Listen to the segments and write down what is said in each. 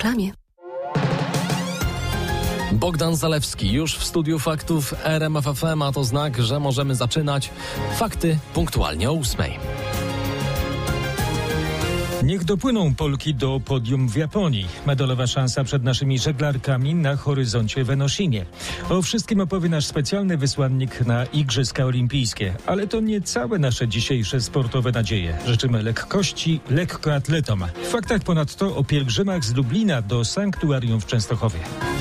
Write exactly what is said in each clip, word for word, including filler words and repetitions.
reklamie. Bogdan Zalewski już w studiu faktów R M F F M, a to znak, że możemy zaczynać fakty punktualnie o ósmej. Niech dopłyną Polki do podium w Japonii. Medalowa szansa przed naszymi żeglarkami na horyzoncie w Enoshimie. O wszystkim opowie nasz specjalny wysłannik na Igrzyska Olimpijskie. Ale to nie całe nasze dzisiejsze sportowe nadzieje. Życzymy lekkości lekkoatletom. W faktach ponadto o pielgrzymach z Lublina do sanktuarium w Częstochowie.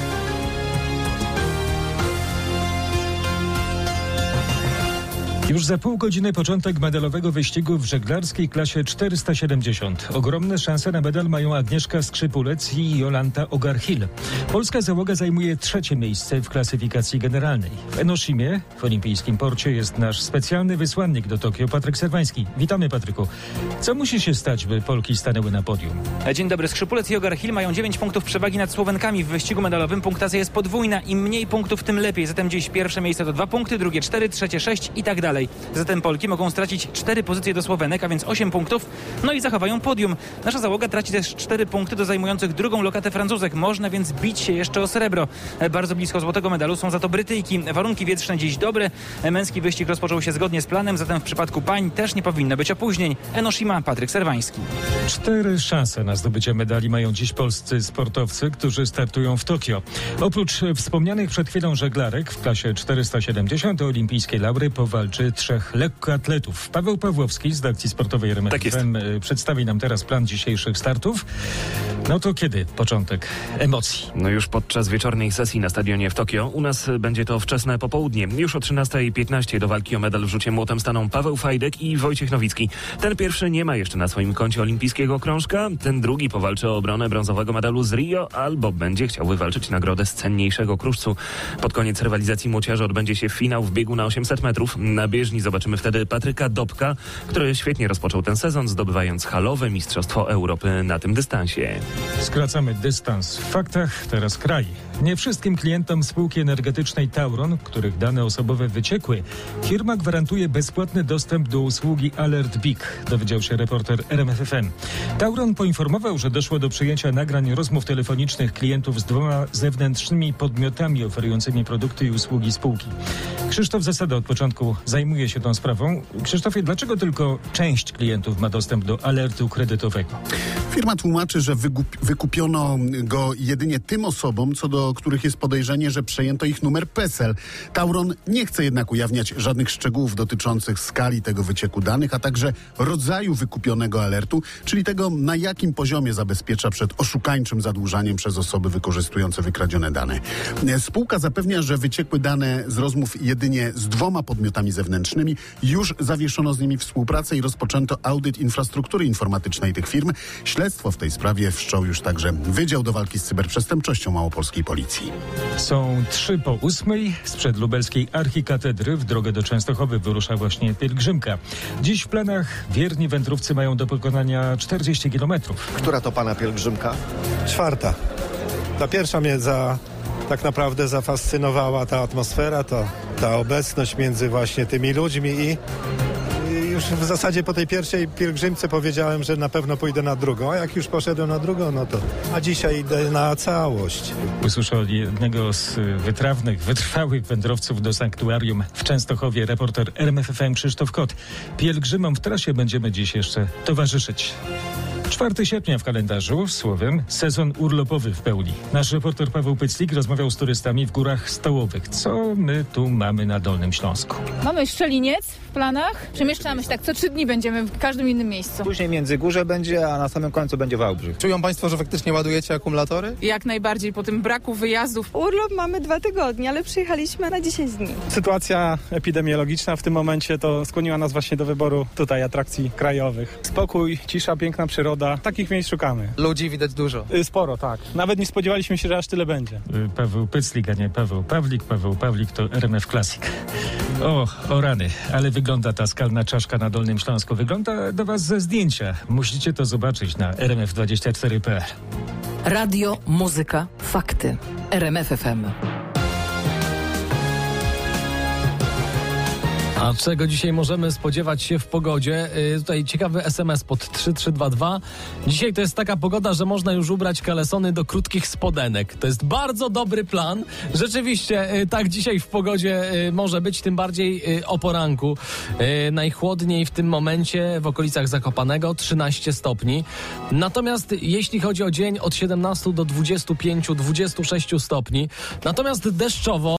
Już za pół godziny początek medalowego wyścigu w żeglarskiej klasie czterysta siedemdziesiąt. Ogromne szanse na medal mają Agnieszka Skrzypulec i Jolanta Ogarhil. Polska załoga zajmuje trzecie miejsce w klasyfikacji generalnej. W Enoshimie, w olimpijskim porcie, jest nasz specjalny wysłannik do Tokio, Patryk Serwański. Witamy, Patryku. Co musi się stać, by Polki stanęły na podium? Dzień dobry. Skrzypulec i Ogarhil mają dziewięć punktów przewagi nad Słowenkami. W wyścigu medalowym punktacja jest podwójna. Im mniej punktów, tym lepiej. Zatem dziś pierwsze miejsce to dwa punkty, drugie cztery, trzecie sześć i tak dalej. Zatem Polki mogą stracić cztery pozycje do Słowenek, a więc osiem punktów, no i zachowają podium. Nasza załoga traci też cztery punkty do zajmujących drugą lokatę Francuzek. Można więc bić się jeszcze o srebro. Bardzo blisko złotego medalu są za to Brytyjki. Warunki wietrzne dziś dobre. Męski wyścig rozpoczął się zgodnie z planem, zatem w przypadku pań też nie powinno być opóźnień. Enoshima, Patryk Serwański. Cztery szanse na zdobycie medali mają dziś polscy sportowcy, którzy startują w Tokio. Oprócz wspomnianych przed chwilą żeglarek w klasie czterysta siedemdziesiąt o olimpijskie laury powalczy trzech lekkoatletów. Paweł Pawłowski z redakcji sportowej R M F F M tak przedstawi nam teraz plan dzisiejszych startów. No to kiedy początek emocji? No już podczas wieczornej sesji na stadionie w Tokio. U nas będzie to wczesne popołudnie. Już o trzynasta piętnaście do walki o medal w rzucie młotem staną Paweł Fajdek i Wojciech Nowicki. Ten pierwszy nie ma jeszcze na swoim koncie olimpijskiego krążka. Ten drugi powalczy o obronę brązowego medalu z Rio albo będzie chciał wywalczyć nagrodę z cenniejszego kruszcu. Pod koniec rywalizacji młociarzy odbędzie się finał w biegu na osiemset metrów. Na bieżni zobaczymy wtedy Patryka Dobka, który świetnie rozpoczął ten sezon, zdobywając halowe Mistrzostwo Europy na tym dystansie. Skracamy dystans w faktach, teraz kraj. Nie wszystkim klientom spółki energetycznej Tauron, których dane osobowe wyciekły, firma gwarantuje bezpłatny dostęp do usługi Alert B I K, dowiedział się reporter R M F F M. Tauron poinformował, że doszło do przyjęcia nagrań rozmów telefonicznych klientów z dwoma zewnętrznymi podmiotami oferującymi produkty i usługi spółki. Krzysztof Zasada od początku zajmuje się tą sprawą. Krzysztofie, dlaczego tylko część klientów ma dostęp do alertu kredytowego? Firma tłumaczy, że wygup- wykupiono go jedynie tym osobom, co do których jest podejrzenie, że przejęto ich numer P E S E L. Tauron nie chce jednak ujawniać żadnych szczegółów dotyczących skali tego wycieku danych, a także rodzaju wykupionego alertu, czyli tego, na jakim poziomie zabezpiecza przed oszukańczym zadłużaniem przez osoby wykorzystujące wykradzione dane. Spółka zapewnia, że wyciekły dane z rozmów jedynie z dwoma podmiotami zewnętrznymi. Już zawieszono z nimi współpracę i rozpoczęto audyt infrastruktury informatycznej tych firm. Śledztwo w tej sprawie wszczął już także Wydział do Walki z Cyberprzestępczością Małopolskiej Policji. Są trzy po ósmej. Sprzed lubelskiej archikatedry w drogę do Częstochowy wyrusza właśnie pielgrzymka. Dziś w planach wierni wędrówcy mają do pokonania czterdzieści kilometrów. Która to pana pielgrzymka? Czwarta. Ta pierwsza mnie za, tak naprawdę zafascynowała ta atmosfera, ta, ta obecność między właśnie tymi ludźmi i już w zasadzie po tej pierwszej pielgrzymce powiedziałem, że na pewno pójdę na drugą, a jak już poszedłem na drugą, no to a dzisiaj idę na całość. Usłyszał od jednego z wytrawnych, wytrwałych wędrowców do sanktuarium w Częstochowie reporter R M F F M Krzysztof Kot. Pielgrzymom w trasie będziemy dziś jeszcze towarzyszyć. czwartego sierpnia w kalendarzu, słowem, sezon urlopowy w pełni. Nasz reporter Paweł Pyclik rozmawiał z turystami w Górach Stołowych. Co my tu mamy na Dolnym Śląsku? Mamy Szczeliniec w planach. Przemieszczamy się tak, co trzy dni będziemy w każdym innym miejscu. Później Międzygórze będzie, a na samym końcu będzie Wałbrzych. Czują Państwo, że faktycznie ładujecie akumulatory? Jak najbardziej, po tym braku wyjazdów. Urlop mamy dwa tygodnie, ale przyjechaliśmy na dziesięć dni. Sytuacja epidemiologiczna w tym momencie to skłoniła nas właśnie do wyboru tutaj atrakcji krajowych. Spokój, cisza, piękna przyroda. Takich miejsc szukamy. Ludzi widać dużo. Sporo, tak. Nawet nie spodziewaliśmy się, że aż tyle będzie. Paweł Pyclik, a nie Paweł Pawlik. Paweł Pawlik to R M F Classic. O, o rany, ale wygląda ta skalna czaszka na Dolnym Śląsku. Wygląda do was ze zdjęcia. Musicie to zobaczyć na r m f dwadzieścia cztery kropka p l. Radio, muzyka, fakty. R M F F M. A czego dzisiaj możemy spodziewać się w pogodzie? Yy, tutaj ciekawy es em es pod trzy trzy dwa dwa. Dzisiaj to jest taka pogoda, że można już ubrać kalesony do krótkich spodenek. To jest bardzo dobry plan. Rzeczywiście yy, tak dzisiaj w pogodzie yy, może być, tym bardziej yy, o poranku. Yy, najchłodniej w tym momencie w okolicach Zakopanego trzynaście stopni. Natomiast jeśli chodzi o dzień, od siedemnastu do dwudziestu pięciu do dwudziestu sześciu stopni. Natomiast deszczowo